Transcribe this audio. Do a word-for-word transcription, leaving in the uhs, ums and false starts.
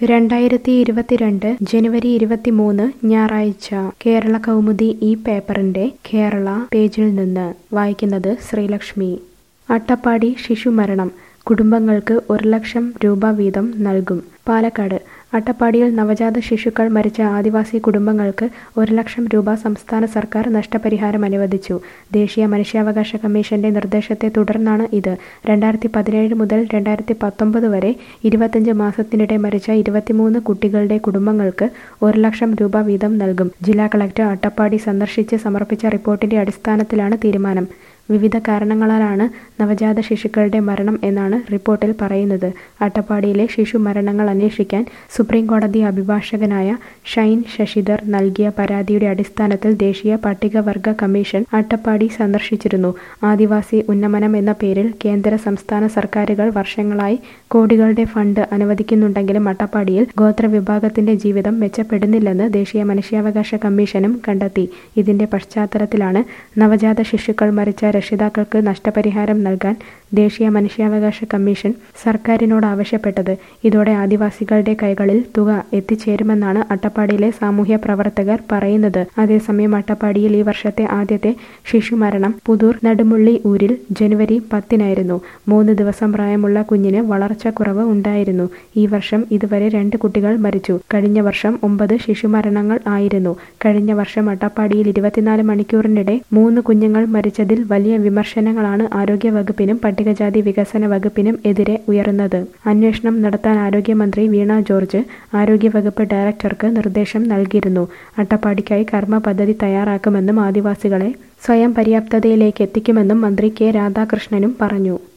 രണ്ടായിരത്തി ഇരുപത്തിരണ്ട് ജനുവരി ഇരുപത്തിമൂന്ന് ഞായറാഴ്ച കേരള കൗമുദി ഈ പേപ്പറിന്റെ കേരള പേജിൽ നിന്ന് വായിക്കുന്നത് ശ്രീലക്ഷ്മി. അട്ടപ്പാടി ശിശുമരണം, കുടുംബങ്ങൾക്ക് ഒരു ലക്ഷം രൂപ വീതം നൽകും. പാലക്കാട് അട്ടപ്പാടിയിൽ നവജാത ശിശുക്കൾ മരിച്ച ആദിവാസി കുടുംബങ്ങൾക്ക് ഒരു ലക്ഷം രൂപ സംസ്ഥാന സർക്കാർ നഷ്ടപരിഹാരം അനുവദിച്ചു. ദേശീയ മനുഷ്യാവകാശ കമ്മീഷന്റെ നിർദ്ദേശത്തെ തുടർന്നാണ് ഇത്. രണ്ടായിരത്തി പതിനേഴ് മുതൽ രണ്ടായിരത്തി പത്തൊമ്പത് വരെ ഇരുപത്തഞ്ച് മാസത്തിനിടെ മരിച്ച ഇരുപത്തിമൂന്ന് കുട്ടികളുടെ കുടുംബങ്ങൾക്ക് ഒരു ലക്ഷം രൂപ വീതം നൽകും. ജില്ലാ കളക്ടർ അട്ടപ്പാടി സന്ദർശിച്ച് സമർപ്പിച്ച റിപ്പോർട്ടിന്റെ അടിസ്ഥാനത്തിലാണ് തീരുമാനം. വിവിധ കാരണങ്ങളാലാണ് നവജാത ശിശുക്കളുടെ മരണം എന്നാണ് റിപ്പോർട്ടിൽ പറയുന്നത്. അട്ടപ്പാടിയിലെ ശിശു മരണങ്ങൾ അന്വേഷിക്കാൻ സുപ്രീം കോടതി അഭിഭാഷകനായ ഷൈൻ ശശിധർ നൽകിയ പരാതിയുടെ അടിസ്ഥാനത്തിൽ ദേശീയ പട്ടികവർഗ കമ്മീഷൻ അട്ടപ്പാടി സന്ദർശിച്ചിരുന്നു. ആദിവാസി ഉന്നമനം എന്ന പേരിൽ കേന്ദ്ര സംസ്ഥാന സർക്കാരുകൾ വർഷങ്ങളായി കോടികളുടെ ഫണ്ട് അനുവദിക്കുന്നുണ്ടെങ്കിലും അട്ടപ്പാടിയിൽ ഗോത്രവിഭാഗത്തിന്റെ ജീവിതം മെച്ചപ്പെടുന്നില്ലെന്ന് ദേശീയ മനുഷ്യാവകാശ കമ്മീഷനും കണ്ടെത്തി. ഇതിന്റെ പശ്ചാത്തലത്തിലാണ് നവജാത ശിശുക്കൾ മരിച്ച രക്ഷിതാക്കൾക്ക് നഷ്ടപരിഹാരം നൽകാൻ ദേശീയ മനുഷ്യാവകാശ കമ്മീഷൻ സർക്കാരിനോട് ആവശ്യപ്പെട്ടത്. ഇതോടെ ആദിവാസികളുടെ കൈകളിൽ തുക എത്തിച്ചേരുമെന്നാണ് അട്ടപ്പാടിയിലെ സാമൂഹ്യ പ്രവർത്തകർ പറയുന്നത്. അതേസമയം അട്ടപ്പാടിയിൽ ഈ വർഷത്തെ ആദ്യത്തെ ശിശുമരണം പുതൂർ നടുമുള്ളി ഊരിൽ ജനുവരി പത്തിനായിരുന്നു. മൂന്ന് ദിവസം പ്രായമുള്ള കുഞ്ഞിന് വളർച്ചക്കുറവ് ഉണ്ടായിരുന്നു. ഈ വർഷം ഇതുവരെ രണ്ട് കുട്ടികൾ മരിച്ചു. കഴിഞ്ഞ വർഷം ഒമ്പത് ശിശുമരണങ്ങൾ ആയിരുന്നു. കഴിഞ്ഞ വർഷം അട്ടപ്പാടിയിൽ ഇരുപത്തിനാല് മണിക്കൂറിനിടെ മൂന്ന് കുഞ്ഞുങ്ങൾ മരിച്ചതിൽ വലിയ വിമർശനങ്ങളാണ് ആരോഗ്യ വകുപ്പിനും പട്ടികജാതി വികസന വകുപ്പിനും എതിരെ ഉയർന്നത്. അന്വേഷണം നടത്താൻ ആരോഗ്യമന്ത്രി വീണ ജോർജ് ആരോഗ്യവകുപ്പ് ഡയറക്ടർക്ക് നിർദ്ദേശം നൽകിയിരുന്നു. അട്ടപ്പാടിക്കായി കർമ്മ പദ്ധതി തയ്യാറാക്കുമെന്നും ആദിവാസികളെ സ്വയം പര്യാപ്തതയിലേക്ക് എത്തിക്കുമെന്നും മന്ത്രി കെ രാധാകൃഷ്ണനും പറഞ്ഞു.